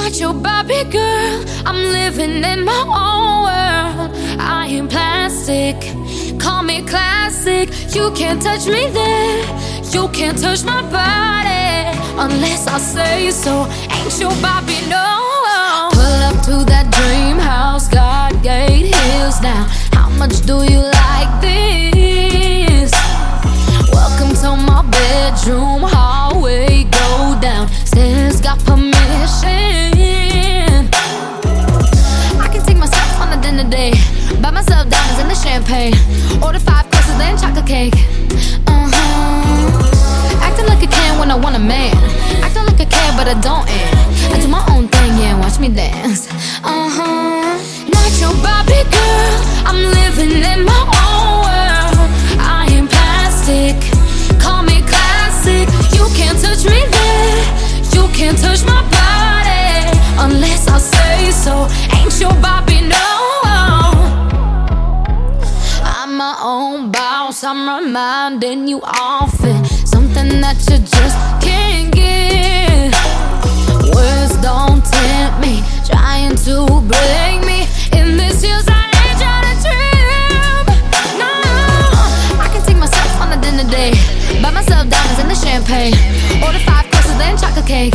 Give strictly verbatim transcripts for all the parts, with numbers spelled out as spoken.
Not your Barbie girl, I'm living in my own world. I ain't plastic, call me classic. You can't touch me there, you can't touch my body unless I say so. Ain't your Barbie, no. Pull up to that dream house, God gate hills now. How much do you like this? Welcome to my bedroom, hallway, go down. Stairs got permission. I can take myself on a dinner date, buy myself diamonds and the champagne. Order five courses, then chocolate cake. Uh-huh. Acting like a can when I want a man. Acting like I care, but I don't. And I do my own thing, yeah, watch me dance. Uh-huh. Not your Barbie girl, I'm living in my own world. I ain't plastic, call me classic. You can't touch me there, you can't touch my body unless I say so. Ain't your Barbie, no. I'm my own boss, I'm reminding you often. Something that you just can't get. Words don't tempt me, trying to break me. In this years I ain't trying to trip. No, I can take myself on a dinner date, buy myself diamonds and the champagne. Order five courses, then chocolate cake.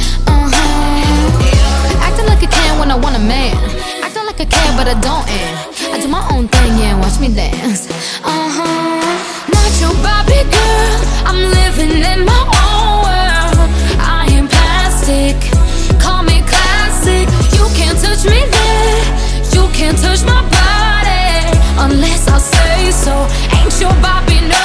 Uh-huh. Acting like a can when I want a man. Acting like I care, but I don't. And I do my own thing, yeah, watch me dance. Uh-huh. Not your Barbie girl, I'm living in my own world. I ain't plastic, call me classic. You can't touch me there, you can't touch my body unless I say so. Ain't your Barbie, no.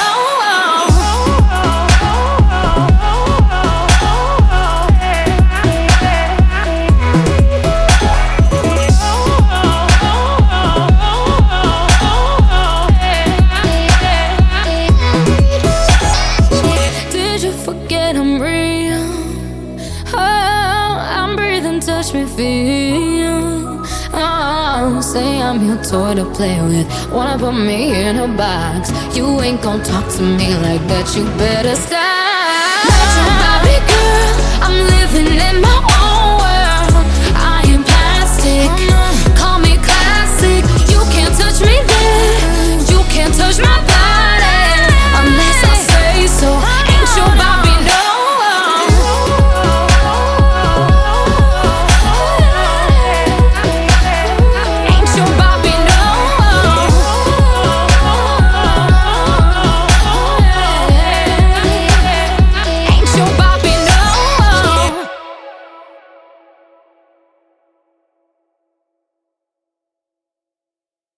Touch me, feel. Oh, say I'm your toy to play with. Wanna put me in a box. You ain't gon' talk to me like that. You better stop.